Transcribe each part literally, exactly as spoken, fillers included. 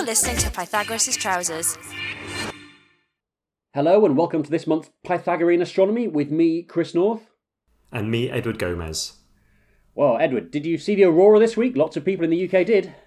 listening to Pythagoras' Trousers. Hello and welcome to this month's Pythagorean Astronomy with me, Chris North. And me, Edward Gomez. Well, Edward, did you see the aurora this week? Lots of people in the U K did.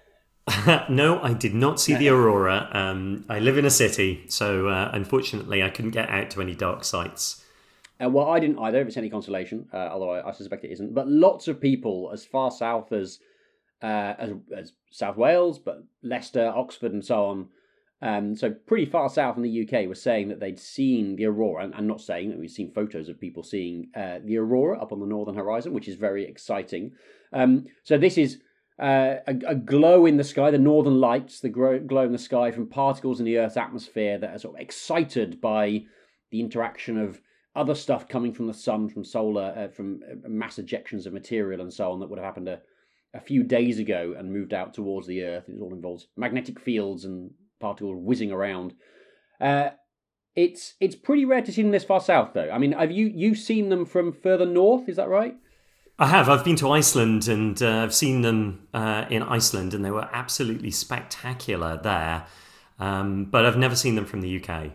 No, I did not see the aurora. Um, I live in a city, so uh, unfortunately I couldn't get out to any dark sites. Uh, well, I didn't either, if it's any consolation, uh, although I, I suspect it isn't. But lots of people as far south as, uh, as as South Wales, but Leicester, Oxford and so on, um, so pretty far south in the U K, were saying that they'd seen the aurora. And I'm not saying that we've seen photos of people seeing uh, the aurora up on the northern horizon, which is very exciting. Um, so this is uh, a, a glow in the sky, the northern lights, the glow, glow in the sky from particles in the Earth's atmosphere that are sort of excited by the interaction of other stuff coming from the sun, from solar, uh, from mass ejections of material and so on that would have happened a, a few days ago and moved out towards the Earth. It all involves magnetic fields and particles whizzing around. Uh, it's it's pretty rare to see them this far south, though. I mean, have you you've seen them from further north? Is that right? I have. I've been to Iceland and uh, I've seen them uh, in Iceland, and they were absolutely spectacular there. Um, but I've never seen them from the U K.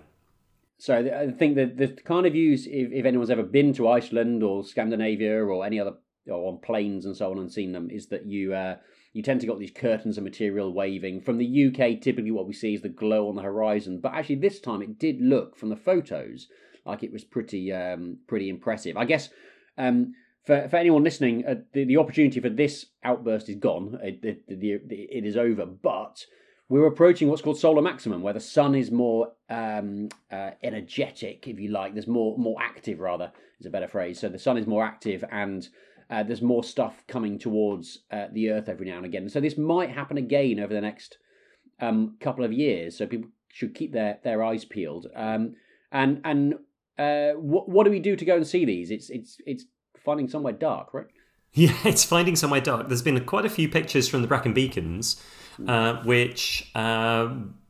So I think that the kind of views, if, if anyone's ever been to Iceland or Scandinavia or any other, or on planes and so on and seen them, is that you uh, you tend to got these curtains of material waving. From the U K, typically what we see is the glow on the horizon. But actually this time it did look, from the photos, like it was pretty um, pretty impressive. I guess um, for for anyone listening, uh, the, the opportunity for this outburst is gone. It, it, it, it is over. But we're approaching what's called solar maximum, where the sun is more um, uh, energetic, if you like. There's more, more active, rather, is a better phrase. So the sun is more active, and uh, there's more stuff coming towards uh, the Earth every now and again. So this might happen again over the next um, couple of years. So people should keep their, their eyes peeled. Um, and and uh, what what do we do to go and see these? It's it's it's finding somewhere dark, right? Yeah, it's finding somewhere dark. There's been quite a few pictures from the Brecon Beacons, uh, which uh,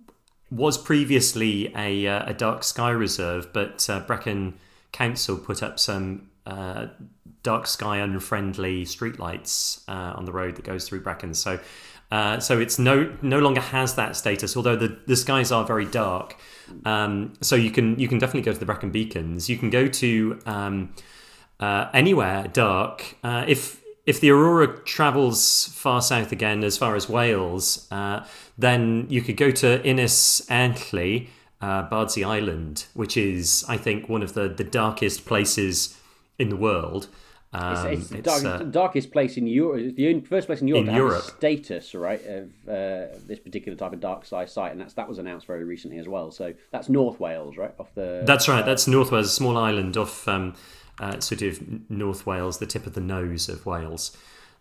was previously a, uh, a dark sky reserve, but uh, Brecon Council put up some uh, dark sky unfriendly streetlights uh, on the road that goes through Brecon. So, uh, so it's no no longer has that status. Although the, the skies are very dark, um, so you can you can definitely go to the Brecon Beacons. You can go to Um, Uh, anywhere dark. Uh, if if the aurora travels far south again, as far as Wales, uh, then you could go to Ynys Enlli, uh, Bardsey Island, which is, I think, one of the, the darkest places in the world. Um, it's it's the it's, dark, uh, darkest place in Europe. It's the first place in Europe in to have Europe. a status, right, of uh, this particular type of dark sky site, and that's that was announced very recently as well. So that's North Wales, right, off the. That's right. That's North Wales, a small island off um, uh, sort of North Wales, the tip of the nose of Wales.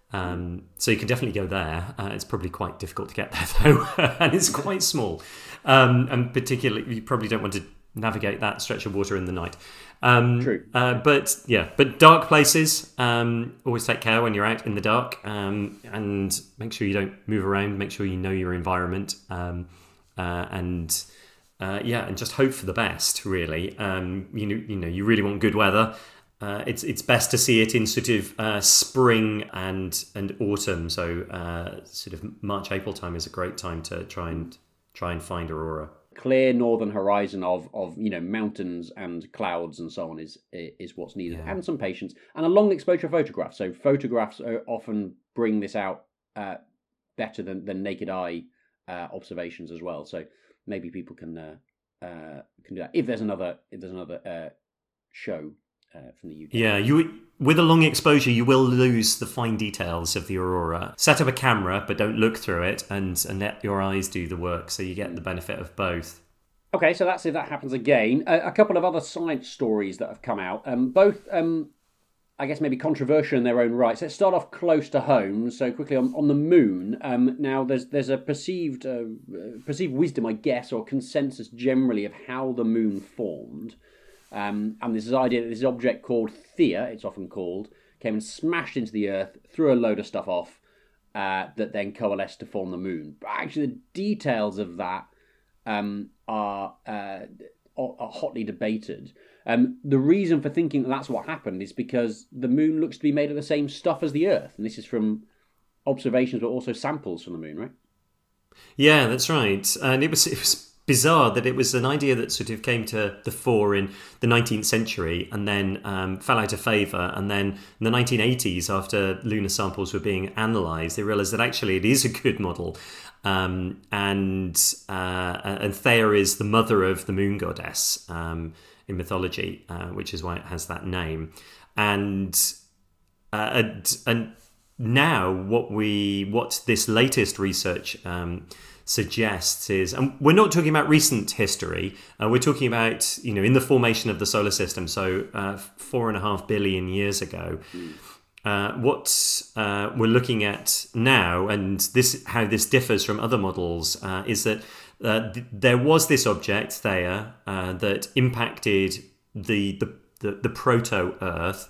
Um, so you can definitely go there. Uh, it's probably quite difficult to get there though, and it's quite small. Um, and particularly, you probably don't want to navigate that stretch of water in the night. Um, True. Uh, but yeah, but dark places, um, always take care when you're out in the dark, um, and make sure you don't move around, make sure you know your environment, um, uh, and uh, yeah, and just hope for the best, really. Um, you know, you know, you really want good weather. Uh, it's it's best to see it in sort of uh, spring and and autumn. So uh, sort of March, April time is a great time to try and try and find aurora. Clear northern horizon of of you know mountains and clouds and so on is is what's needed, Yeah. and some patience and a long exposure photograph. So photographs are, often bring this out uh, better than, than naked eye uh, observations as well. So maybe people can uh, uh, can do that if there's another if there's another uh, show uh, from the U K. Yeah, you with a long exposure, you will lose the fine details of the aurora. Set up a camera, but don't look through it, and, and let your eyes do the work, so you get the benefit of both. Okay, so that's if that happens again. A, a couple of other science stories that have come out, um, both, um, I guess, maybe controversial in their own rights. Let's start off close to home. So quickly on, on the moon. Um, now, there's there's a perceived uh, perceived wisdom, I guess, or consensus generally of how the moon formed. Um, and this idea that this object called Theia, it's often called, came and smashed into the Earth, threw a load of stuff off, uh, that then coalesced to form the moon. But actually, the details of that um, are, uh, are hotly debated. Um, the reason for thinking that that's what happened is because the moon looks to be made of the same stuff as the Earth, and this is from observations, but also samples from the moon, right? Yeah, that's right. And it was it was bizarre that it was an idea that sort of came to the fore in the nineteenth century and then um, fell out of favour. And then in the nineteen eighties, after lunar samples were being analysed, they realised that actually it is a good model. Um, and uh, and Theia is the mother of the moon goddess um, in mythology, uh, which is why it has that name. And uh, and, and now what we what this latest research um, suggests is, and we're not talking about recent history, uh, we're talking about, you know, in the formation of the solar system, so uh, four and a half billion years ago. Mm. Uh, what uh, we're looking at now, and this how this differs from other models, uh, is that uh, th- there was this object, Theia, uh, that impacted the the, the, the proto-Earth,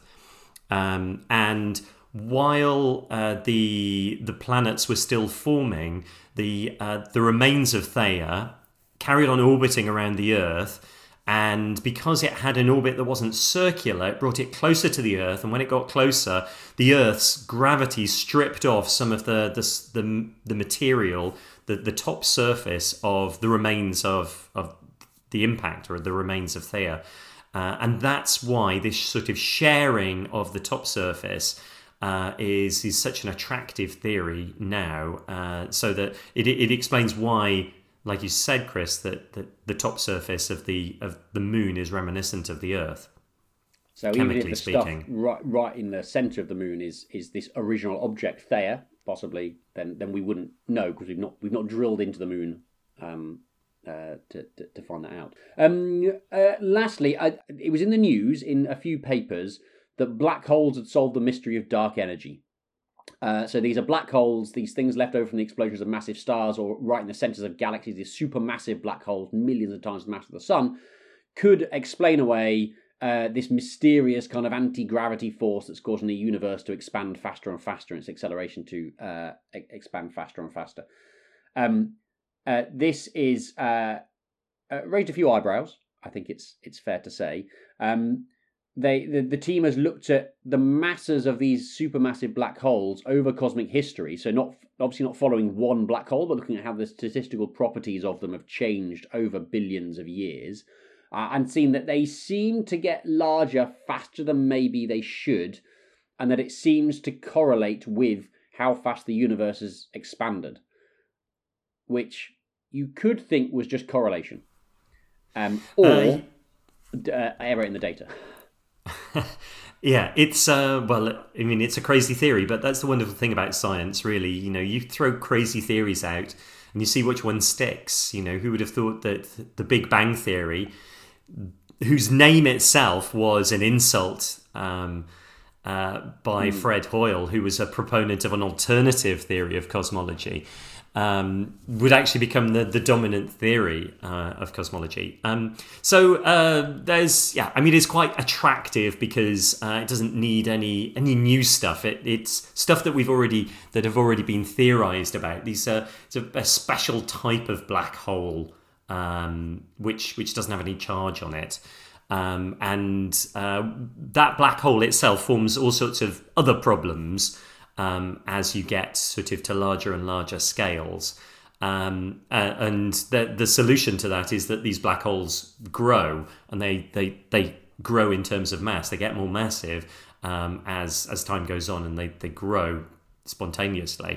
um, and while uh, the the planets were still forming, the uh, the remains of Theia carried on orbiting around the Earth. And because it had an orbit that wasn't circular, it brought it closer to the Earth. And when it got closer, the Earth's gravity stripped off some of the the the, the material, the, the top surface of the remains of, of the impact, or the remains of Theia. Uh, and that's why this sort of sharing of the top surface uh, is is such an attractive theory now. Uh, so that it it explains why, like you said, Chris, that, that the top surface of the of the moon is reminiscent of the Earth. So even if the speaking. stuff right right in the centre of the moon is is this original object Theia, possibly, then then we wouldn't know, because we've not we've not drilled into the moon um, uh, to, to to find that out. Um, uh, lastly, I, it was in the news in a few papers that black holes had solved the mystery of dark energy. Uh, so these are black holes, these things left over from the explosions of massive stars, or right in the centres of galaxies, these supermassive black holes, millions of times the mass of the sun, could explain away uh, this mysterious kind of anti-gravity force that's causing the universe to expand faster and faster, and its acceleration to uh, e- expand faster and faster. Um, uh, this is uh, uh, raised a few eyebrows, I think it's it's fair to say. Um, They the, the team has looked at the masses of these supermassive black holes over cosmic history. So not obviously not following one black hole, but looking at how the statistical properties of them have changed over billions of years, uh, and seen that they seem to get larger faster than maybe they should, and that it seems to correlate with how fast the universe has expanded, which you could think was just correlation, um, or uh, uh, error in the data. Yeah, it's uh, well, I mean, it's a crazy theory, but that's the wonderful thing about science, really. You know, you throw crazy theories out and you see which one sticks. You know, who would have thought that the Big Bang Theory, whose name itself was an insult um, uh, by mm. Fred Hoyle, who was a proponent of an alternative theory of cosmology, Um, would actually become the, the dominant theory uh, of cosmology. Um, so uh, there's, yeah, I mean, it's quite attractive because uh, it doesn't need any any new stuff. It, it's stuff that we've already that have already been theorized about. These uh, it's a, a special type of black hole um, which which doesn't have any charge on it. Um, and uh, that black hole itself forms all sorts of other problems Um, as you get sort of to larger and larger scales. Um, uh, and the the solution to that is that these black holes grow, and they, they, they grow in terms of mass. They get more massive um, as as time goes on, and they, they grow spontaneously.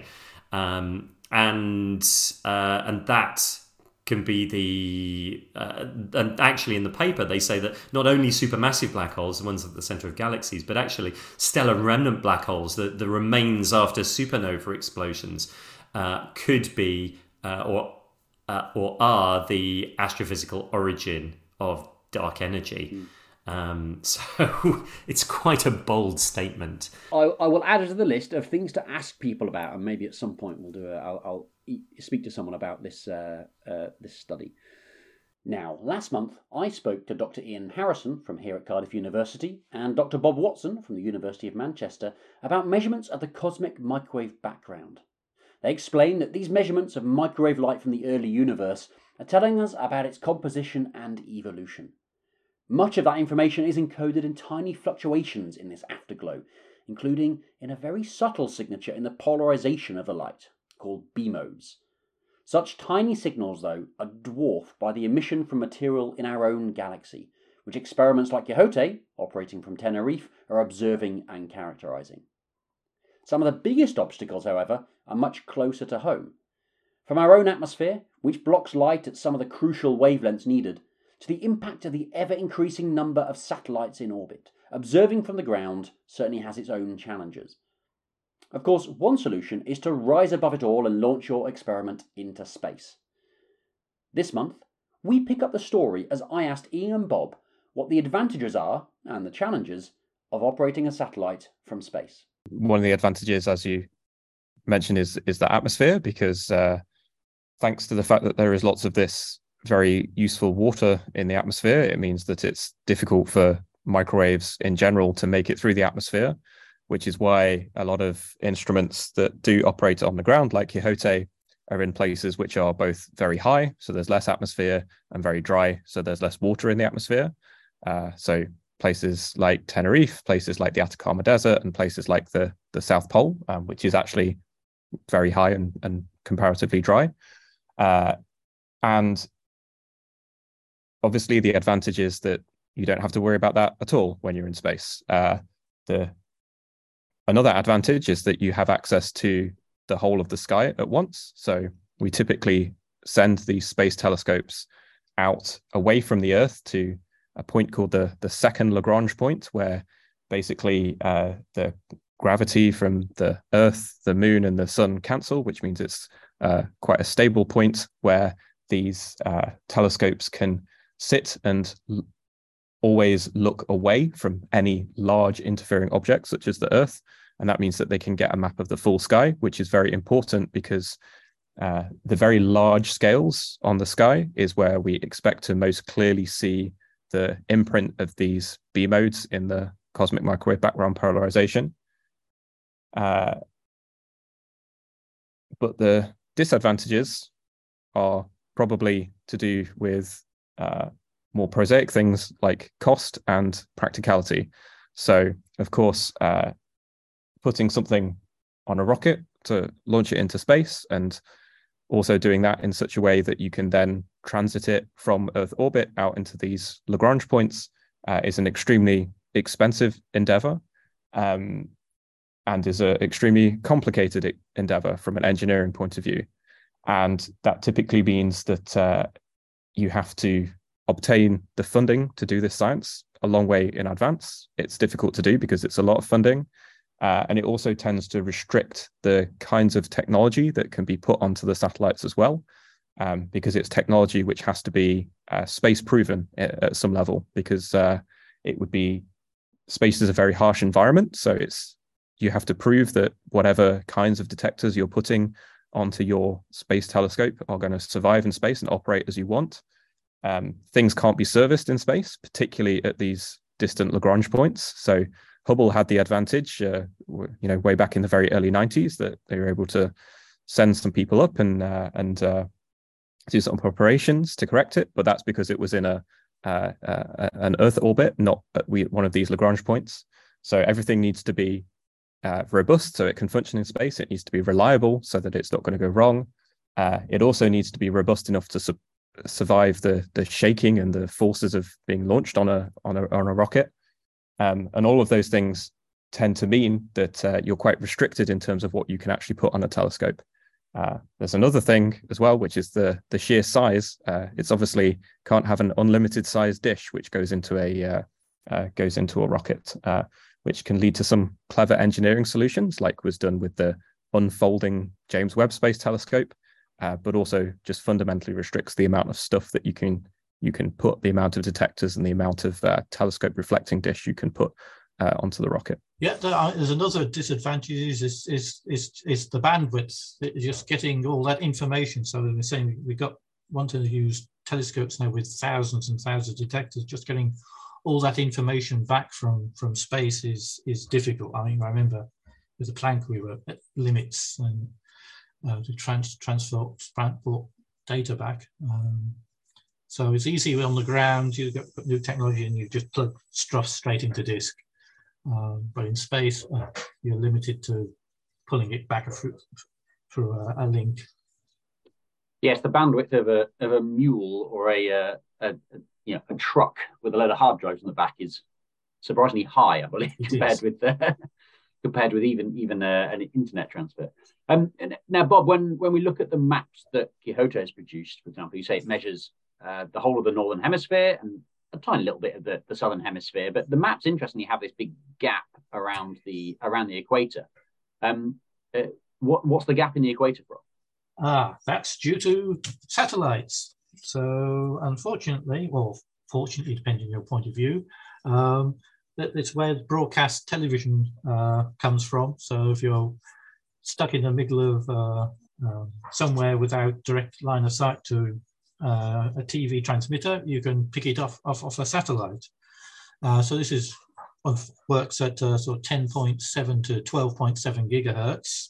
Um, and uh, and that can be the... Uh, and actually in the paper they say that not only supermassive black holes, the ones at the centre of galaxies, but actually stellar remnant black holes, the, the remains after supernova explosions, uh, could be uh, or uh, or are the astrophysical origin of dark energy. Mm. Um, so it's quite a bold statement. I, I will add it to the list of things to ask people about, and maybe at some point we'll do a, I'll, I'll speak to someone about this uh, uh, this study. Now, last month I spoke to Doctor Ian Harrison from here at Cardiff University and Doctor Bob Watson from the University of Manchester about measurements of the cosmic microwave background. They explain that these measurements of microwave light from the early universe are telling us about its composition and evolution. Much of that information is encoded in tiny fluctuations in this afterglow, including in a very subtle signature in the polarization of the light, called B modes. Such tiny signals, though, are dwarfed by the emission from material in our own galaxy, which experiments like Quixote, operating from Tenerife, are observing and characterising. Some of the biggest obstacles, however, are much closer to home. From our own atmosphere, which blocks light at some of the crucial wavelengths needed, to the impact of the ever-increasing number of satellites in orbit, observing from the ground certainly has its own challenges. Of course, one solution is to rise above it all and launch your experiment into space. This month, we pick up the story as I asked Ian and Bob what the advantages are, and the challenges, of operating a satellite from space. One of the advantages, as you mentioned, is, is the atmosphere, because uh, thanks to the fact that there is lots of this very useful water in the atmosphere, it means that it's difficult for microwaves in general to make it through the atmosphere, which is why a lot of instruments that do operate on the ground, like Quixote, are in places which are both very high, so there's less atmosphere, and very dry, so there's less water in the atmosphere. Uh, so places like Tenerife, places like the Atacama Desert, and places like the, the South Pole, um, which is actually very high and, and comparatively dry. Uh, and obviously the advantage is that you don't have to worry about that at all when you're in space. Uh, the Another advantage is that you have access to the whole of the sky at once. So we typically send these space telescopes out away from the Earth to a point called the, the second Lagrange point, where basically uh, the gravity from the Earth, the Moon, and the Sun cancel, which means it's uh, quite a stable point where these uh, telescopes can sit and l- always look away from any large interfering objects such as the Earth. And that means that they can get a map of the full sky, which is very important because uh, the very large scales on the sky is where we expect to most clearly see the imprint of these B modes in the cosmic microwave background polarization. Uh, but the disadvantages are probably to do with uh, more prosaic things like cost and practicality. So, of course, uh, putting something on a rocket to launch it into space, and also doing that in such a way that you can then transit it from Earth orbit out into these Lagrange points uh, is an extremely expensive endeavor, um, and is an extremely complicated endeavor from an engineering point of view. And that typically means that uh, you have to obtain the funding to do this science a long way in advance. It's difficult to do because it's a lot of funding. Uh, and it also tends to restrict the kinds of technology that can be put onto the satellites as well, um, because it's technology which has to be uh, space proven at, at some level, because uh, it would be, space is a very harsh environment. So it's, you have to prove that whatever kinds of detectors you're putting onto your space telescope are going to survive in space and operate as you want. Um, things can't be serviced in space, particularly at these distant Lagrange points. So Hubble had the advantage, uh, you know, way back in the very early nineties, that they were able to send some people up and uh, and uh, do some operations to correct it. But that's because it was in a uh, uh, an Earth orbit, not at we, one of these Lagrange points. So everything needs to be uh, robust so it can function in space. It needs to be reliable so that it's not going to go wrong. Uh, it also needs to be robust enough to su- survive the the shaking and the forces of being launched on a on a on a rocket. Um, and all of those things tend to mean that uh, you're quite restricted in terms of what you can actually put on a telescope. Uh, there's another thing as well, which is the the sheer size. Uh, it's obviously can't have an unlimited size dish which goes into a uh, uh, goes into a rocket, uh, which can lead to some clever engineering solutions, like was done with the unfolding James Webb Space Telescope, uh, but also just fundamentally restricts the amount of stuff that you can you can put, the amount of detectors and the amount of uh, telescope reflecting dish you can put uh, onto the rocket. Yeah, there's another disadvantage is, is is is is the bandwidth, just getting all that information. So we're saying we got want to use telescopes now with thousands and thousands of detectors. Just getting all that information back from from space is is difficult. I mean, I remember with the Planck we were at limits and uh, to trans transfer transport data back. Um, So it's easy on the ground, you've got new technology and you just plug stuff straight into disk. Um, but in space, uh, you're limited to pulling it back through, through a, a link. Yes, the bandwidth of a of a mule or a, uh, a, a you know a truck with a load of hard drives on the back is surprisingly high, I believe, It compared is. with uh, compared with even even uh, an internet transfer. Um, now, Bob, when when we look at the maps that Quixote has produced, for example, you say it measures uh, the whole of the northern hemisphere and a tiny little bit of the, the southern hemisphere, but the maps interestingly have this big gap around the around the equator. Um, uh, what what's the gap in the equator from? Ah, that's due to satellites. So unfortunately, well, fortunately, depending on your point of view, um, that, it's where broadcast television uh, comes from. So if you're stuck in the middle of uh, uh, somewhere without direct line of sight to uh, a T V transmitter, you can pick it off off, off a satellite. Uh, so this is works at uh, sort of ten point seven to twelve point seven gigahertz.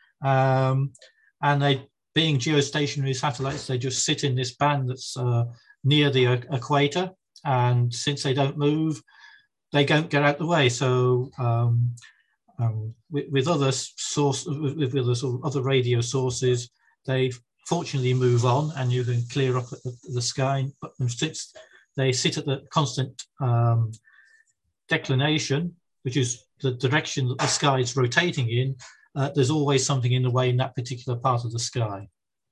Um, and they, being geostationary satellites, they just sit in this band that's uh, near the equator. And since they don't move, they don't get out the way. So um, um, with, with other source, with, with other, sort of other radio sources, they fortunately move on, and you can clear up the, the sky. But since they sit at the constant um, declination, which is the direction that the sky is rotating in, uh, there's always something in the way in that particular part of the sky.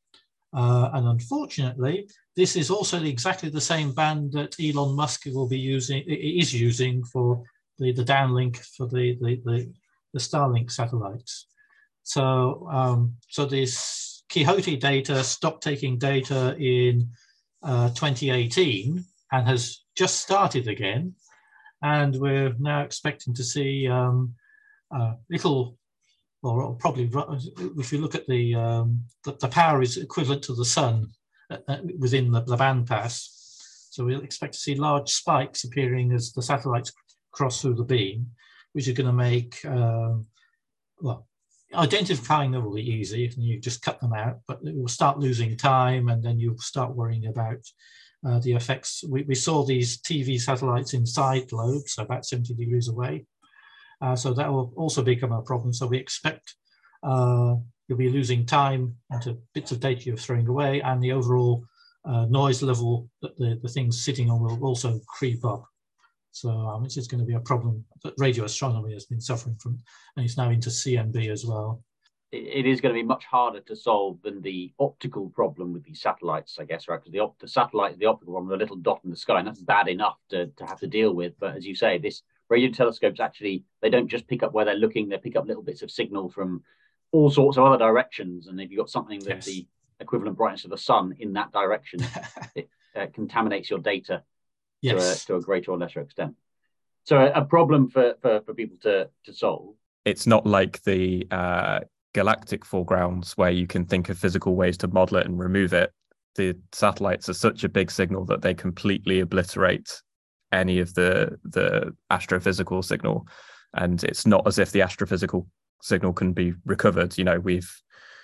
Uh, and unfortunately, this is also exactly the same band that Elon Musk will be using, is using for the, the downlink for the, the, the, the Starlink satellites. So, um, so this Quixote data stopped taking data in uh, twenty eighteen and has just started again. And we're now expecting to see um, uh, little, or probably, if you look at the, um, the, the power is equivalent to the sun uh, within the, the bandpass. So we'll expect to see large spikes appearing as the satellites cross through the beam, which are going to make, um, well, identifying them will be easy, and you just cut them out, but it will start losing time, and then you'll start worrying about uh, the effects. We, we saw these T V satellites in side lobes, so about seventy degrees away. Uh, so that will also become a problem. So we expect uh, you'll be losing time into bits of data you're throwing away, and the overall uh, noise level that the, the thing's sitting on will also creep up. So um, this is going to be a problem that radio astronomy has been suffering from, and it's now into C M B as well. It is going to be much harder to solve than the optical problem with these satellites, I guess, right? Because the, op- the satellite, the optical problem, the little dot in the sky, and that's bad enough to, to have to deal with. But as you say, this radio telescopes actually, they don't just pick up where they're looking, they pick up little bits of signal from all sorts of other directions. And if you've got something that yes. the equivalent brightness of the sun in that direction, it uh, contaminates your data yes. to, a, to a greater or lesser extent. So a, a problem for, for, for people to, to solve. It's not like the uh, galactic foregrounds where you can think of physical ways to model it and remove it. The satellites are such a big signal that they completely obliterate any of the the astrophysical signal, and it's not as if the astrophysical signal can be recovered. You know, we've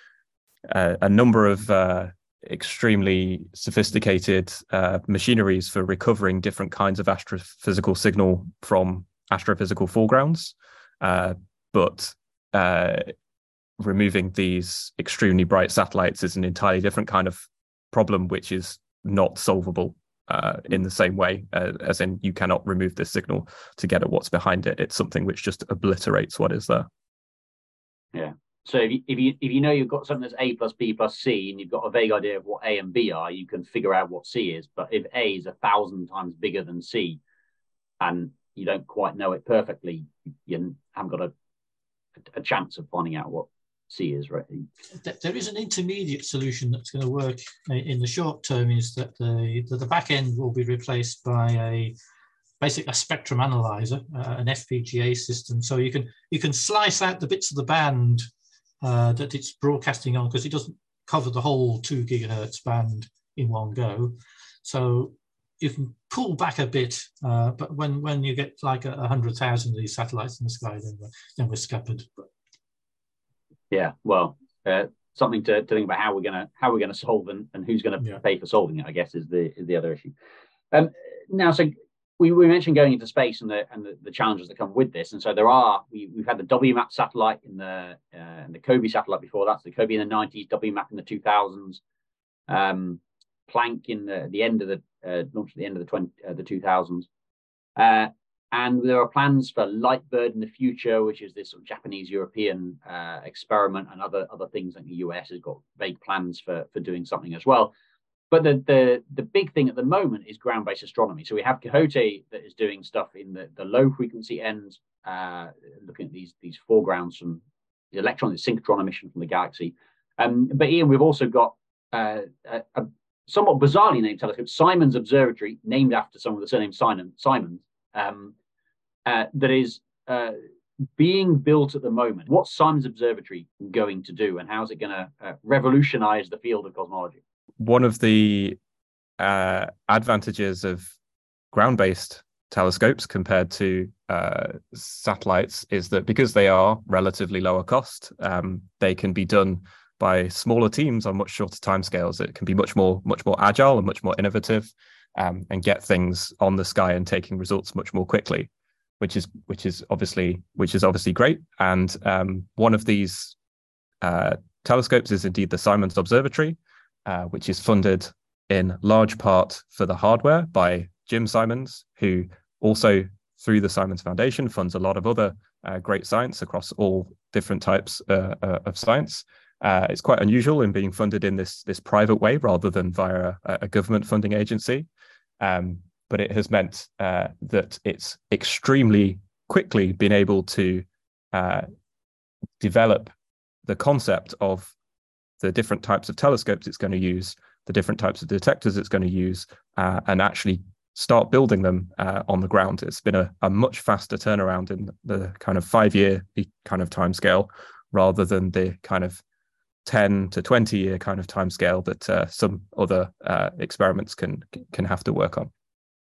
uh, a number of uh, extremely sophisticated uh, machineries for recovering different kinds of astrophysical signal from astrophysical foregrounds, uh, but uh, removing these extremely bright satellites is an entirely different kind of problem, which is not solvable uh, in the same way, uh, as in you cannot remove this signal to get at what's behind it. It's something which just obliterates what is there. Yeah. So if you, if you if you know you've got something that's A plus B plus C, and you've got a vague idea of what A and B are, you can figure out what C is. But if A is a thousand times bigger than C, and you don't quite know it perfectly, you haven't got a a chance of finding out what C is, right? There is an intermediate solution that's going to work in the short term, is that the, the, the back end will be replaced by a basic a spectrum analyzer, uh, an F P G A system. So you can you can slice out the bits of the band uh, that it's broadcasting on, because it doesn't cover the whole two gigahertz band in one go. So you can pull back a bit, uh, but when, when you get like a, a hundred thousand of these satellites in the sky, then we're, then we're scuppered. Yeah, well, uh, something to, to think about how we're gonna how we're gonna solve and, and who's gonna yeah. pay for solving it, I guess, is the is the other issue. Um, now, so we, we mentioned going into space and the and the, the challenges that come with this, and so there are we we've had the W MAP satellite in the uh, and the COBE satellite before. That's the COBE in the nineties, W MAP in the two thousands. Um, Planck in the, the end of the uh, launched at the end of the twenty uh, the two thousands, uh, and there are plans for LightBird in the future, which is this sort of Japanese European uh, experiment, and other other things. Like the U S has got vague plans for for doing something as well. But the the the big thing at the moment is ground-based astronomy. So we have Quixote that is doing stuff in the, the low frequency end, uh, looking at these these foregrounds from the electron, the synchrotron emission from the galaxy. Um, but Ian, we've also got uh, a, a somewhat bizarrely named telescope, Simons Observatory, named after someone with the surname Simon, Simons, um, uh, that is uh, being built at the moment. What's Simons Observatory going to do, and how's it going to uh, revolutionize the field of cosmology? One of the uh, advantages of ground-based telescopes compared to uh, satellites is that because they are relatively lower cost, um, they can be done by smaller teams on much shorter timescales. It can be much more, much more agile and much more innovative, um, and get things on the sky and taking results much more quickly, which is which is obviously which is obviously great. And um, one of these uh, telescopes is indeed the Simons Observatory, uh, which is funded in large part for the hardware by Jim Simons, who also through the Simons Foundation funds a lot of other uh, great science across all different types uh, uh, of science. Uh, it's quite unusual in being funded in this this private way rather than via a, a government funding agency, um, but it has meant uh, that it's extremely quickly been able to uh, develop the concept of the different types of telescopes it's going to use, the different types of detectors it's going to use, uh, and actually start building them uh, on the ground. It's been a, a much faster turnaround in the kind of five-year kind of timescale rather than the kind of ten to twenty year kind of timescale that uh, some other uh, experiments can can have to work on.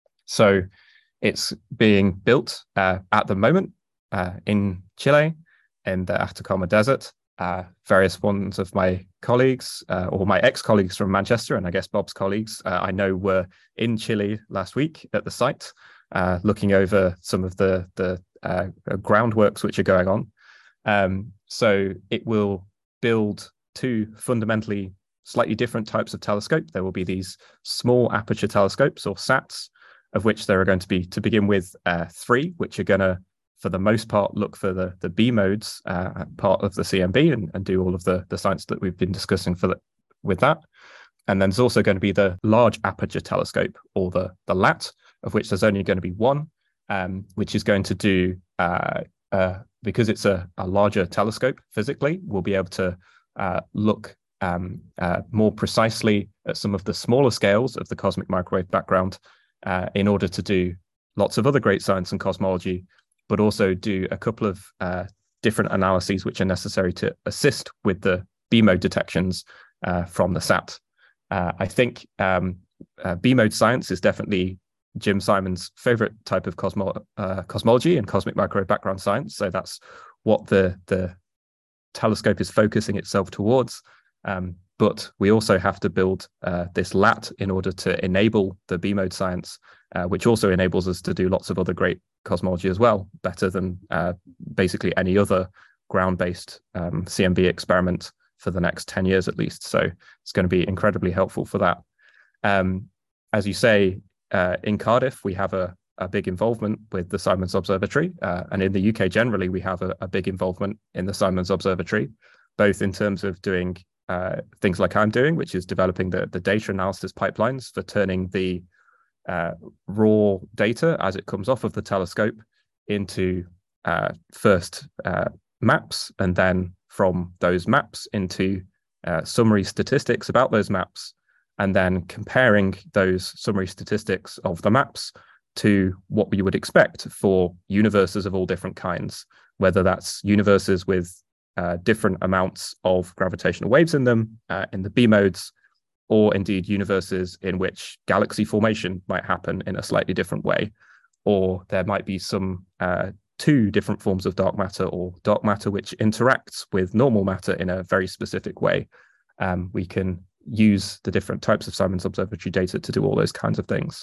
So it's being built uh, at the moment uh, in Chile, in the Atacama Desert. Uh, various ones of my colleagues, uh, or my ex-colleagues from Manchester, and I guess Bob's colleagues, uh, I know were in Chile last week at the site, uh, looking over some of the, the uh, groundworks which are going on. Um, so it will build two fundamentally slightly different types of telescope. There will be these small aperture telescopes, or SATs, of which there are going to be, to begin with, uh, three, which are going to, for the most part, look for the, the B modes uh, part of the C M B and, and do all of the, the science that we've been discussing for the, with that. And then there's also going to be the large aperture telescope, or the, the LAT, of which there's only going to be one, um, which is going to do, uh, uh, because it's a, a larger telescope physically, we'll be able to Uh, look um, uh, more precisely at some of the smaller scales of the cosmic microwave background uh, in order to do lots of other great science and cosmology, but also do a couple of uh, different analyses which are necessary to assist with the B-mode detections uh, from the SAT. Uh, I think um, uh, B-mode science is definitely Jim Simons' favorite type of cosmo uh, cosmology and cosmic microwave background science. So that's what the the telescope is focusing itself towards, um, but we also have to build uh, this LAT in order to enable the B-mode science, uh, which also enables us to do lots of other great cosmology as well, better than uh, basically any other ground-based um, C M B experiment for the next ten years at least. So it's going to be incredibly helpful for that. Um, as you say, uh, in Cardiff, we have a a big involvement with the Simons Observatory. Uh, and in the U K generally, we have a, a big involvement in the Simons Observatory, both in terms of doing uh, things like I'm doing, which is developing the, the data analysis pipelines for turning the uh, raw data as it comes off of the telescope into uh, first uh, maps, and then from those maps into uh, summary statistics about those maps, and then comparing those summary statistics of the maps to what we would expect for universes of all different kinds, whether that's universes with uh, different amounts of gravitational waves in them, uh, in the B modes, or indeed universes in which galaxy formation might happen in a slightly different way, or there might be some uh, two different forms of dark matter, or dark matter which interacts with normal matter in a very specific way. Um, we can use the different types of Simons Observatory data to do all those kinds of things.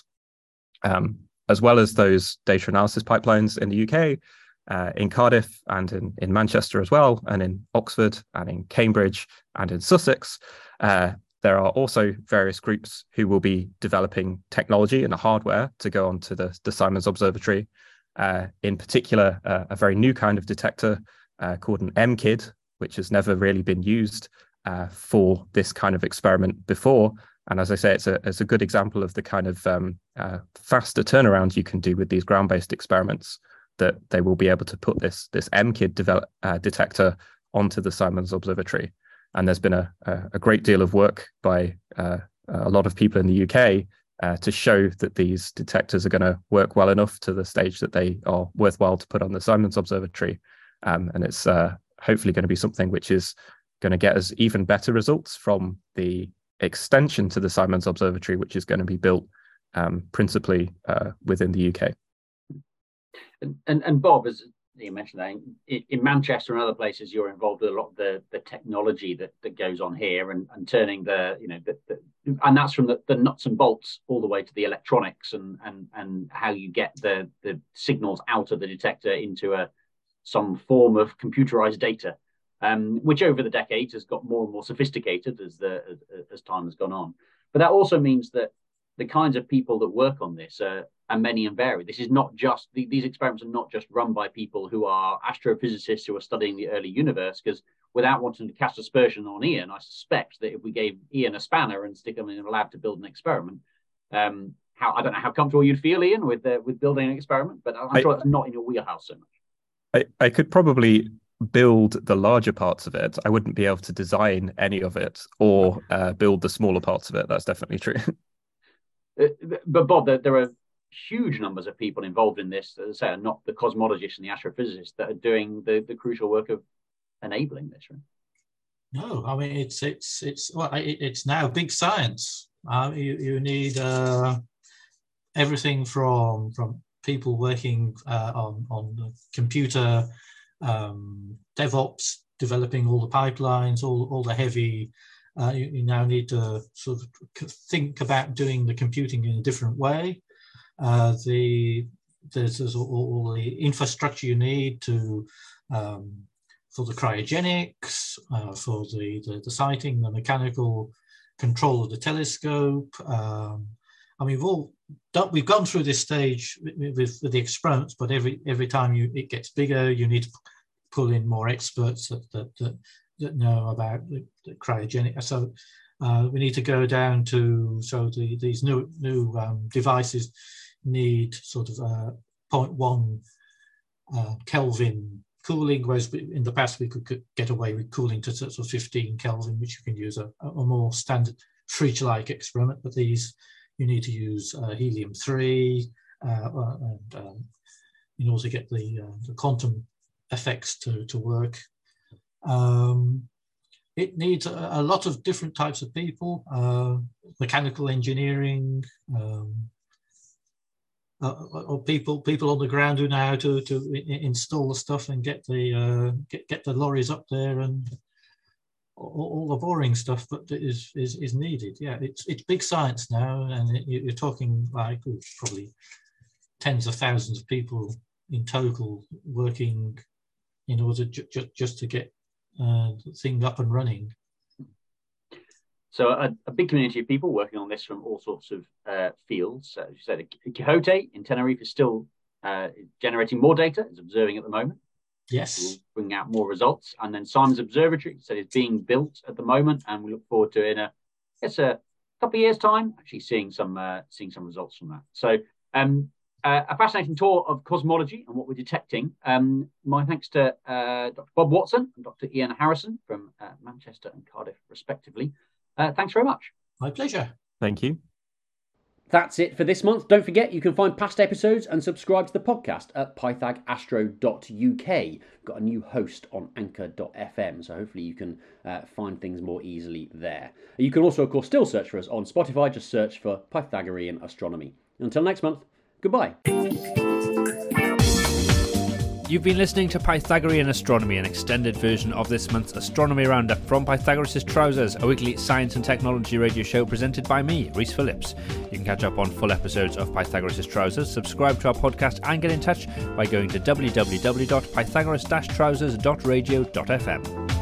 Um, as well as those data analysis pipelines in the U K, uh, in Cardiff and in, in Manchester as well, and in Oxford and in Cambridge and in Sussex, uh, there are also various groups who will be developing technology and the hardware to go onto the, the Simons Observatory. Uh, in particular, uh, a very new kind of detector uh, called an M K I D, which has never really been used uh, for this kind of experiment before. And as I say, it's a, it's a good example of the kind of um, uh, faster turnaround you can do with these ground-based experiments, that they will be able to put this, this M K I D develop, uh, detector onto the Simons Observatory. And there's been a, a great deal of work by uh, a lot of people in the U K uh, to show that these detectors are going to work well enough to the stage that they are worthwhile to put on the Simons Observatory. Um, and it's uh, hopefully going to be something which is going to get us even better results from the extension to the Simons Observatory, which is going to be built um, principally uh, within the U K. And, and, and Bob, as you mentioned that, in, in Manchester and other places, you're involved with a lot of the, the technology that, that goes on here, and, and turning the, you know, the, the, and that's from the, the nuts and bolts all the way to the electronics, and and and how you get the, the signals out of the detector into a some form of computerized data, um, which over the decades has got more and more sophisticated as the as, as time has gone on. But that also means that the kinds of people that work on this are, are many and varied. This is not just, these experiments are not just run by people who are astrophysicists who are studying the early universe, because without wanting to cast aspersion on Ian, I suspect that if we gave Ian a spanner and stick him in a lab to build an experiment, um, how I don't know how comfortable you'd feel, Ian, with uh, with building an experiment, but I'm I, sure that's not in your wheelhouse so much. I, I could probably build the larger parts of it. I wouldn't be able to design any of it or uh, build the smaller parts of it. That's definitely true. Uh, but Bob, there, there are huge numbers of people involved in this, as I say, are not the cosmologists and the astrophysicists that are doing the, the crucial work of enabling this, right? No, I mean, it's it's it's well, it, it's now big science. Uh, you, you need uh, everything from from people working uh, on on the computer, um, DevOps, developing all the pipelines, all all the heavy. Uh, you, you now need to sort of think about doing the computing in a different way. Uh, the there's, there's all, all the infrastructure you need to um, for the cryogenics, uh, for the, the the sighting, the mechanical control of the telescope. Um, I mean, we've all done, we've gone through this stage with, with, with the experiments, but every every time you it gets bigger, you need to pull in more experts that that. that that know about the, the cryogenic. So uh, we need to go down to, so the, these new new um, devices need sort of uh, zero point one uh, Kelvin cooling, whereas in the past we could, could get away with cooling to sort of fifteen Kelvin, which you can use a, a more standard fridge-like experiment. But these, you need to use uh, helium three uh, and um, in order to get the, uh, the quantum effects to, to work. Um, it needs a, a lot of different types of people, uh, mechanical engineering, um, uh, or people people on the ground who know how to to install the stuff and get the uh, get get the lorries up there, and all, all the boring stuff, but is is is needed. Yeah, it's it's big science now, and it, you're talking like oh, probably tens of thousands of people in total working in order ju ju just to get uh, the thing up and running. So a, a big community of people working on this from all sorts of uh, fields. Uh, as you said, Quixote in Tenerife is still uh, generating more data, it's observing at the moment. Yes. We'll bring out more results. And then Simons Observatory said it's being built at the moment, and we look forward to in a, it's a couple of years' time, actually seeing some uh, seeing some results from that. So um, uh, a fascinating tour of cosmology and what we're detecting. Um, my thanks to uh, Doctor Bob Watson and Doctor Ian Harrison from uh, Manchester and Cardiff, respectively. Uh, thanks very much. My pleasure. Thank you. That's it for this month. Don't forget, you can find past episodes and subscribe to the podcast at pythag astro dot U K. We've got a new host on anchor dot F M, so hopefully you can uh, find things more easily there. You can also, of course, still search for us on Spotify. Just search for Pythagorean Astronomy. Until next month, goodbye. You've been listening to Pythagorean Astronomy, an extended version of this month's Astronomy Roundup from Pythagoras' Trousers, a weekly science and technology radio show presented by me, Rhys Phillips. You can catch up on full episodes of Pythagoras' Trousers, subscribe to our podcast and get in touch by going to w w w dot pythagoras dash trousers dot radio dot f m.